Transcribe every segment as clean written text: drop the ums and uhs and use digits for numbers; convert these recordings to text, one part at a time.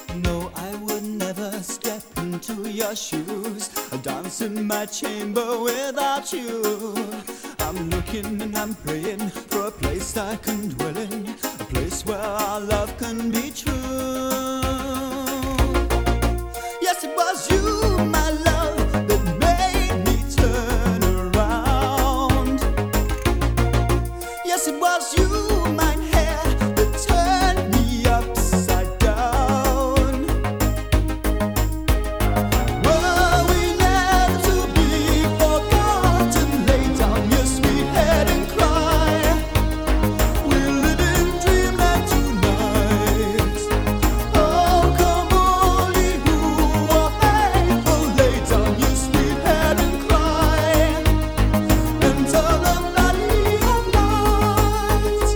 No, I would never step into your shoes, dance in my chamber without you. I'm looking and I'm praying for a place I can dwell in, a place where our love can be true. Yes, it was you, my love, that made me turn around. Yes, it was you, mine hair, that turned me upside down. Were we never to be forgotten? Lay down your sweet head and cry. We're living dreamland tonight. Oh, come only who are faithful. Lay down your sweet head and cry. Enter the valley of light.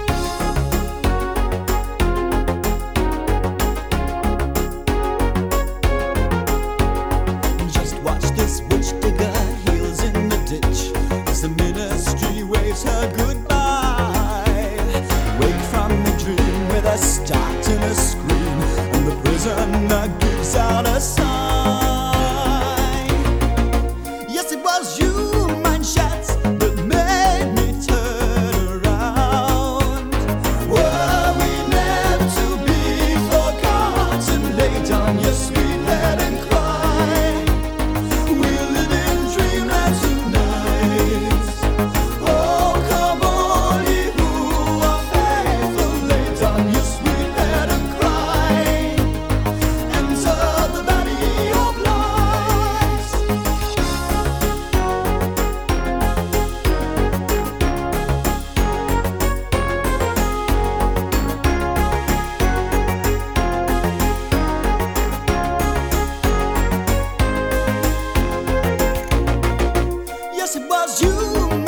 Just watch this witch digger, heels in the ditch, as the ministry waves her goodbye. Wake from the dream with a start and a scream, and the prisoner gives out a sigh. Yes, it was you, mine Schatz, that made me turn around. Were we meant to be forgotten? Lay down your sweet head and cry. We're living dreamland tonight. Oh, come only who are faithful. Lay down your sweet head and cry. Enter the valley of light. Yes, it was you,